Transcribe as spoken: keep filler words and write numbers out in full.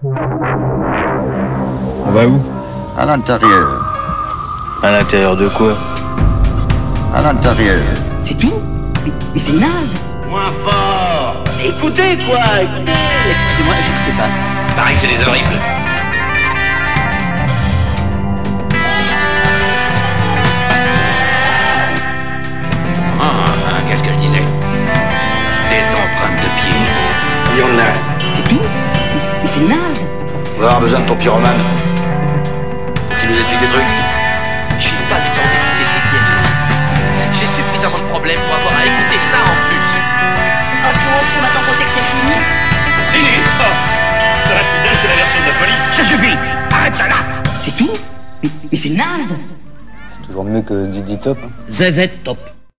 On va où? À l'intérieur. À l'intérieur de quoi? À l'intérieur. C'est tout? Mais, mais c'est naze! Moins fort! Écoutez quoi, écoutez! Excusez-moi, j'écoutais pas. Pareil que c'est des horribles. Ah, ah, qu'est-ce que je disais? Des empreintes de pieds. Il y en a. C'est tout? Mais, mais c'est naze! On va avoir besoin de ton pyromane. Faut qu'il nous explique des trucs. J'ai pas le temps d'écouter ces pièces-là. J'ai suffisamment de problèmes pour avoir à écouter ça en plus. Ah, puis au fond, maintenant qu'on sait que c'est fini. Fini? Oh, ça va te dire que la version de la police. Ça suffit! Arrête ça là! C'est tout? Mais, mais c'est naze! C'est toujours mieux que Didi Top. Z Z Top.